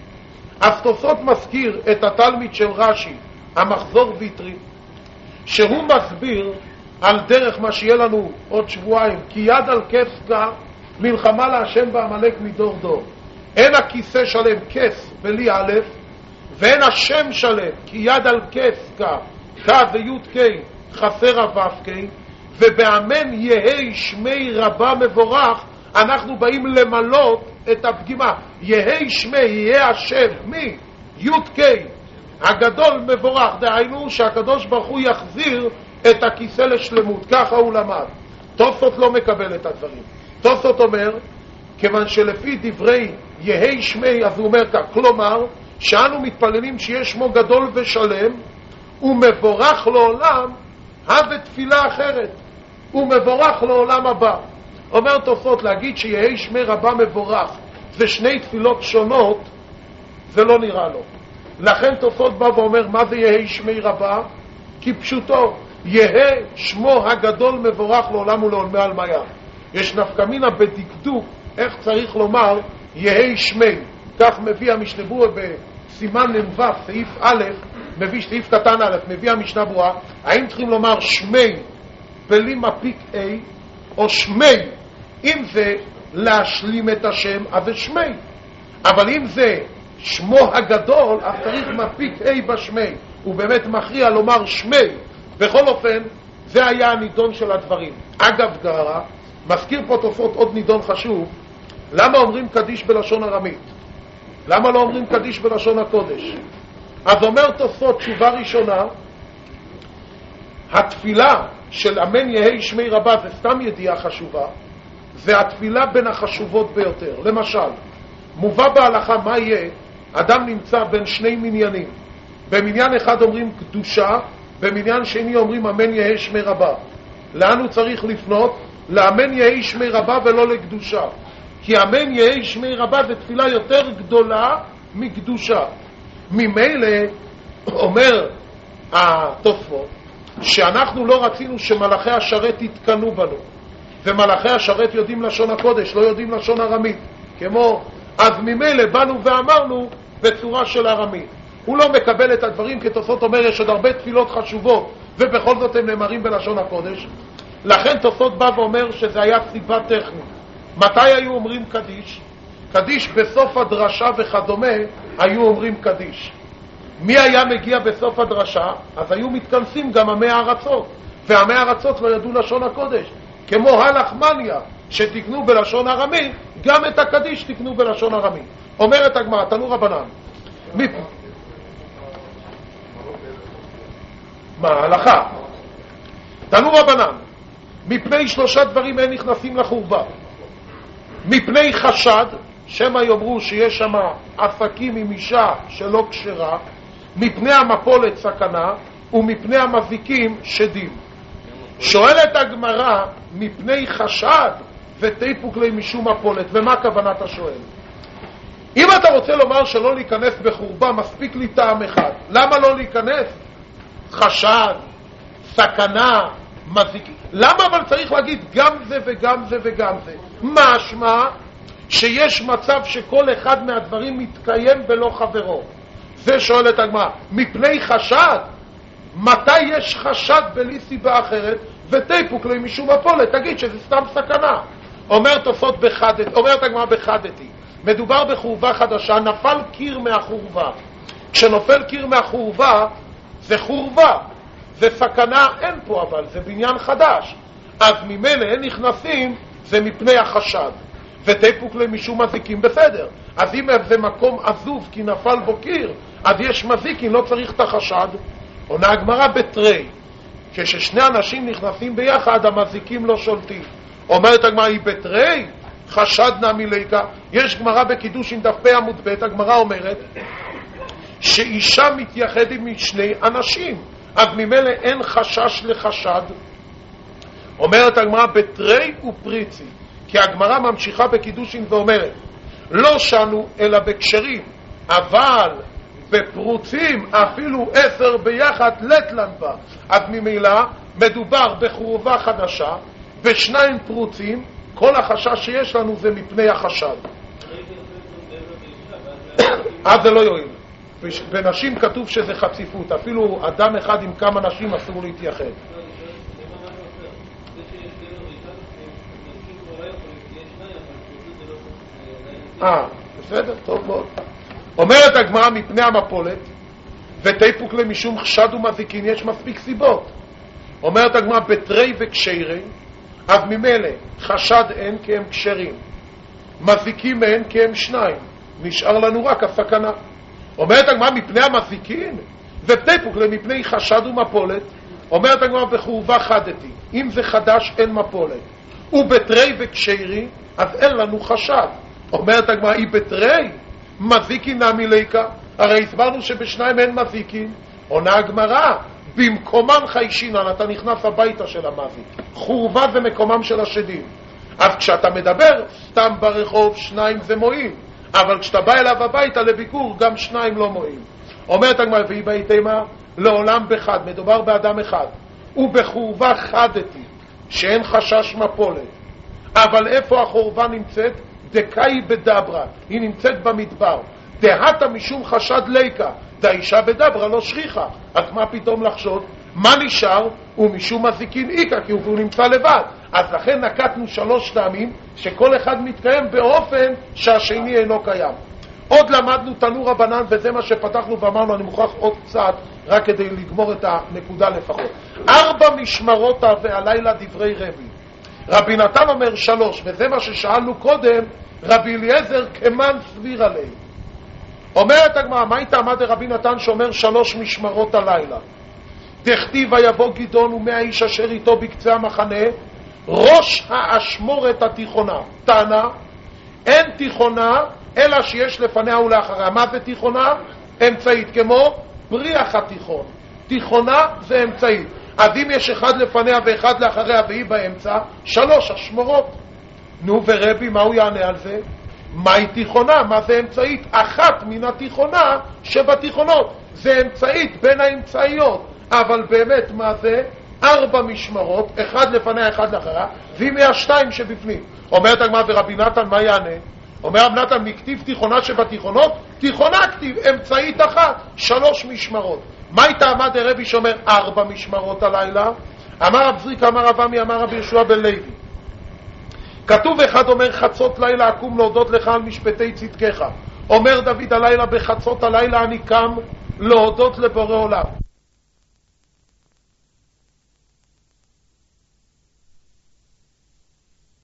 אז תוספות מזכיר את התלמיד של רש"י, המחזור ויטרי, שהוא מסביר על דרך מה שיהיה לנו עוד שבועיים, כי יד על כסקה מלחמה להשם בעמלק מדור דור. אין הכיסא שלם כס בלי א', ואין השם שלם, כי יד על כסקה, כ' וי' ק' חסר הו' ק', ובאמן יהי שמי רבה מבורך, אנחנו באים למלות את הפגימה. יהי שמי, יהיה השם, מי? י' ק' הגדול מבורך, דהיינו שהקדוש ברוך הוא יחזיר את הכיסא לשלמות, ככה הוא למד. תוספות לא מקבל את הדברים. תוספות אומר, כיוון שלפי דברי יהי שמי, אז הוא אומר כך, כלומר, שאנו מתפללים שיש שמו גדול ושלם, ומבורך לעולם, הווה תפילה אחרת, ומבורך לעולם הבא. אומר תוספות, להגיד שיהי שמי רבה מבורך, זה שני תפילות שונות, זה לא נראה לו. לכן תוספות בא ואומר, מה זה יהי שמי רבה? כי פשוטו, יהא שמו הגדול מבורך לעולם ולעולמי עלמיא. יש נפקא מינה בדקדוק איך צריך לומר יהי שמי. כך מביא המשנה ברורה בסימן נ"ו סעיף א', מביא סעיף קטן א', מביא המשנה ברורה, האם צריכים לומר שמי בלי מפיק A או שמי? אם זה להשלים את השם אז זה שמי, אבל אם זה שמו הגדול אז צריך מפיק A בשמי. הוא באמת מכריע לומר שמי. בכל אופן, זה היה הנידון של הדברים. אגב גרא, מזכיר פה תוספות עוד נידון חשוב, למה אומרים קדיש בלשון ארמית? למה לא אומרים קדיש בלשון הקודש? אז אומר תוספות, תשובה ראשונה, התפילה של אמן יהי שמי רבה, זה סתם ידיעה חשובה, זה התפילה בין החשובות ביותר. למשל, מובא בהלכה מה יהיה, אדם נמצא בין שני מניינים, במניין אחד אומרים קדושה, במניין שני אומרים אמן יהי שמי רבה. לאן הוא צריך לפנות? לאמן יהי שמי רבה ולא לקדושה, כי אמן יהי שמי רבה זה תפילה יותר גדולה מקדושה. ממילא אומר התוספות שאנחנו לא רצינו שמלאכי השרת יתקנו בנו, ומלאכי השרת יודעים לשון הקודש, לא יודעים לשון ארמית, כמו אז ממילא באנו ואמרנו בצורה של ארמית. הוא לא מקבל את הדברים, כי תוספות אומר יש עוד הרבה תפילות חשובות ובכל זאת הם נאמרים בלשון הקודש. לכן תוספות בא ואומר שזה היה סיבה טכנית. מתי היו אומרים קדיש? קדיש בסוף הדרשה וכדומה היו אומרים קדיש. מי היה מגיע בסוף הדרשה? אז היו מתכנסים גם עמי הארצות, ועמי הארצות לא ידעו לשון הקודש, כמו הלחמניה שתקנו בלשון ארמי, גם את הקדיש תקנו בלשון ארמי. אומרת הגמרא, תנו רבנן, מה הלכה? תנו רבנן, מפני שלושה דברים אין נכנסים לחורבה: מפני חשד, שמא יאמרו שיש שם עסקים עם אישה שלא כשרה, מפני המפולת סכנה, ומפני המזיקים שדים. שואלת הגמרא, מפני חשד ותיפוק לי משום מפולת, ומה כוונת השואל? אם אתה רוצה לומר שלא להיכנס בחורבה, מספיק לי טעם אחד. למה לא להיכנס? חשד, סכנה, מזיקים. למה אבל צריך להגיד גם זה וגם זה וגם זה? משמע שיש מצב שכל אחד מהדברים מתקיים בלא חברו. זה שואלת הגמרא, מפני חשד? מתי יש חשד בלי סיבה אחרת? ותיפוק לי משום מפולת, תגיד שזה סתם סכנה. אומרת הגמרא בחדתי, מדובר בחורבה חדשה, נפל קיר מהחורבה. כשנופל קיר מהחורבה זה חורבה, זה סכנה, אין פה אבל, זה בניין חדש. אז ממילא אין נכנסים, זה מפני החשד. ותיפוק לי משום מזיקים, בסדר. אז אם זה מקום עזוב כי נפל בו קיר, אז יש מזיקים, לא צריך את החשד. עונה הגמרא בתרי, כששני אנשים נכנסים ביחד המזיקים לא שולטים. אומרת הגמרא, היא בתרי? חשד נמי ליקה. יש גמרא בקידוש עם דף פ' עמוד ב', הגמרא אומרת שאישה מתייחדת משני אנשים, אז ממילא אין חשש לחשד. אומרת הגמרא בתרי ופריצי, כי הגמרא ממשיכה בקידושין ואומרת לא שנו אלא בקשרים, אבל בפרוצים אפילו 10 ביחד לטלן בה. אז ממילא מדובר בחורבה חדשה, בשניים פרוצים, כל החשש שיש לנו זה מפני החשד. אז זה לא יועיל. בנשים כתוב שזה חציפות, אפילו אדם אחד עם כמה נשים אסור להתייחד. בסדר, טוב מאוד. אומרת הגמרא מפני המפולת ותיפוק למשום חשד ומזיקין, יש מספיק סיבות. אומרת הגמרא בתרי וקשרי, אז ממילא חשד אין כי הם קשרים, מזיקים אין כי הם שניים, נשאר לנו רק הסכנה. אומרת הגמרא מפני המזיקין ותיפוק למפני חשד ומפולת, אומרת הגמרא בחורבה חדתי, אם זה חדש אין מפולת, ובתרי וקשרי אז אין לנו חשד. אומרת הגמרא אי בתרי מזיקין נמי ליקה, הרי הסברנו שבשניים אין מזיקין. עונה הגמרא במקומן חיישינן, אתה נכנס הביתה של המזיק, חורבה זה מקומם של השדים. אז כשאתה מדבר סתם ברחוב שניים זה מועיל, אבל כשאתה בא אליו הביתה לביקור גם שניים לא מועיל. אומרת הגמרא והיא בהתאמה לעולם בחד, מדובר באדם אחד, ובחורבה חדתי שאין חשש מפולת. אבל איפה החורבה נמצאת? דקאי בדברה, היא נמצאת במדבר. דהתה משום חשד ליקה, דאישה בדברה לא שכיחה. אז מה פתאום לחשוד? מה נשאר? ומשום מזיקין איקה, כי הוא נמצא לבד. אז לכן נקטנו 3 טעמים שכל אחד מתקיים באופן שהשני אינו קיים. עוד למדנו תנור רבנן, וזה מה שפתחנו ואמרנו, אני מוכרח עוד קצת רק כדי לגמור את הנקודה לפחות. 4 משמרות והלילה דברי רבי. רבי נתן אומר 3, וזה מה ששאלנו קודם, רבי אליעזר כמן סביר עלי. אומרת הגמרא, מה הייתה עמד רבי נתן שאומר 3 משמרות הלילה? דכתיב ויבוא גדעון ו100 איש אשר איתו בקצה המחנה, ראש האשמורת התיכונה. טענה, אין תיכונה אלא שיש לפניה ולאחריה. מה זה תיכונה? אמצעית, כמו בריח התיכון. תיכונה זה אמצעית. אז אם יש אחד לפניה ואחד לאחריה והיא באמצע, 3 אשמורות. נו ורבי, מה הוא יענה על זה? מהי תיכונה? מה זה אמצעית? אחת מן התיכונה שבתיכונות. זה אמצעית בין האמצעיות. אבל באמת מה זה? 4 משמרות, אחד לפניה, אחד לאחריה, והיא מהשתיים שבפנים. אומרת הגמרא ורבי נתן, מה יענה? אומר רבי נתן, מכתיב תיכונה שבתיכונות, תיכונה כתיב, אמצעית אחת, 3 משמרות. מה הייתה עמד הרבי שאומר 4 משמרות הלילה? אמר רב זריק, אמר רב עמי, אמר רבי יהושע בן לוי. כתוב אחד אומר חצות לילה אקום להודות לך על משפטי צדקך. אומר דוד הלילה בחצות הלילה אני קם להודות לבורא עולם.